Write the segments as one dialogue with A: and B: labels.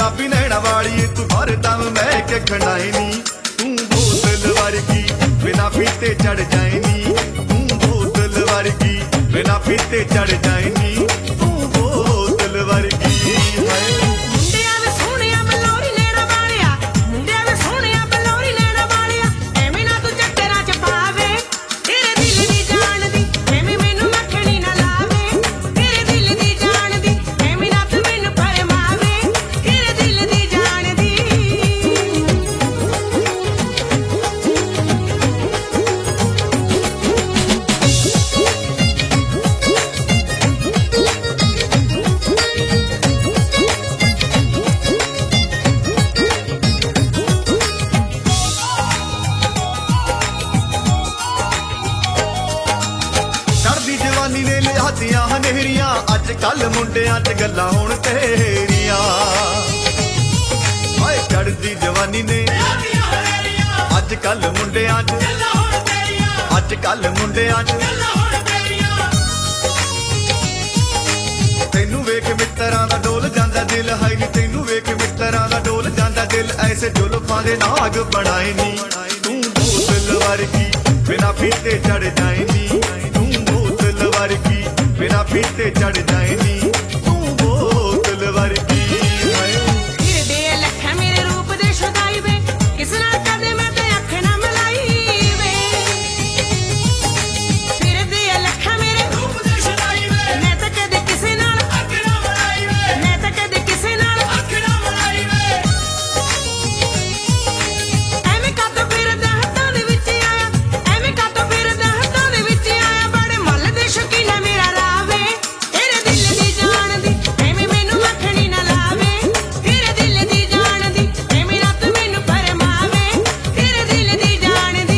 A: गुलाबी नैना वाली तू हर दम महक खंडाए नी। तू बोतल वर्गी बिना पीते चढ़ जाए नी। तू बोतल वर्गी बिना पीते चढ़ जाए नी। तू बोतल वर्गी है। जवानी ने लिहादियां हनेरियां अज कल मुंडियां च गल्लां होण तेरियां। हाय चढ़दी जवानी ने अज कल मुंडियां च अज कल मुंडियां च। तैनू वेख मित्तरां दा डोल जांदा दिल। हाय नी तैनू वेख मित्तरां दा डोल जांदा दिल। ऐसे जुल्फां दे नाग बनाए नी। तू बोतल वर्गी बिना पीते चढ़ जाए नी। वर्गी बिना पीते चढ़ जाए नी। तू बोतल वर्गी है।
B: फिरदे लख मेरे रूप दे शुदाई वे किस नाल कदे मैं ते अख ना मलाई वे। फिरदे लख मेरे रूप दे शुदाई वे मैं ते कदे किसे नाल अख ना मलाई वे। मैं ते कदे किसे नाल अख ना मलाई वे। एवें कातों फिरदा हत्थां दे विच आया। एवें कातों फिरदा हत्थां दे विच आया। बड़े मल दे शौकीन मेरा रावे तेरे दिल दी जान दी। एवें मैनू मखणी ना लावे तेरे दिल दी जान दी। एवें रात मैनू फरमावे तेरे दिल दी जान दी।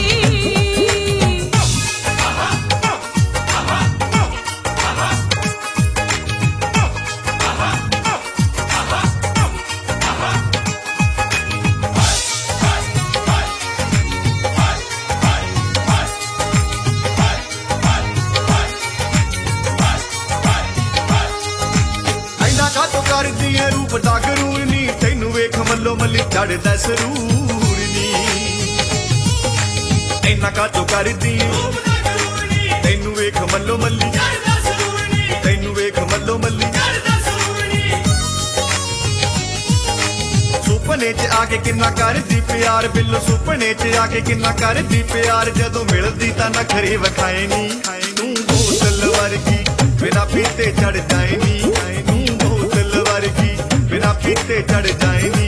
A: ऐना कातों करदी है रूप दा गरूर नी। तैनू वेख मल्लो मल्ली चढ़दा सरूर नी। ऐना कातों करदी तैनू वेख मल्लो मल्ली। तैनू वेख मल्लो मल्ली। सुपने च आके किन्ना करदी प्यार बिल्लो। सुपने च आके किन्ना करदी प्यार जदों मिलदी तां नखरे वखाए नी। तू बोतल वर्गी बिना पीते चढ़ जाए नी। तू बोतल वर्गी बिना पीते चढ़ जाए नी।